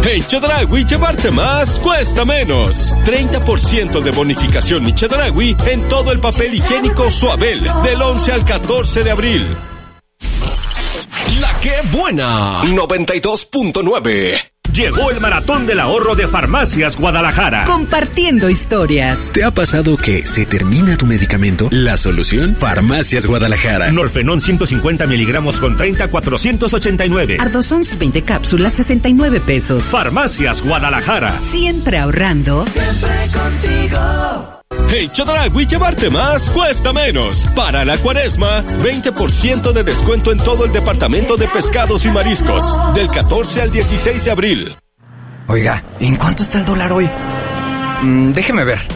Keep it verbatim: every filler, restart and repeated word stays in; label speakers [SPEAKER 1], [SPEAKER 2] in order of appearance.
[SPEAKER 1] En Chedraui, llevarte más cuesta menos. treinta por ciento de bonificación en Chedraui en todo el papel higiénico Suabel del once al catorce de abril. La que buena. noventa y dos punto nueve.
[SPEAKER 2] Llegó el maratón del ahorro de Farmacias Guadalajara.
[SPEAKER 3] Compartiendo historias.
[SPEAKER 4] ¿Te ha pasado que se termina tu medicamento? La solución, Farmacias Guadalajara.
[SPEAKER 2] Norfenón ciento cincuenta miligramos con treinta, cuatrocientos ochenta y nueve.
[SPEAKER 3] Ardosons veinte cápsulas, sesenta y nueve pesos.
[SPEAKER 2] Farmacias Guadalajara.
[SPEAKER 3] Siempre ahorrando.
[SPEAKER 5] Siempre contigo.
[SPEAKER 1] En Chedraui, llevarte más cuesta menos. Para la cuaresma, veinte por ciento de descuento en todo el departamento de pescados y mariscos. Del catorce al dieciséis de abril.
[SPEAKER 6] Oiga, ¿en cuánto está el dólar hoy? Mm, déjeme ver.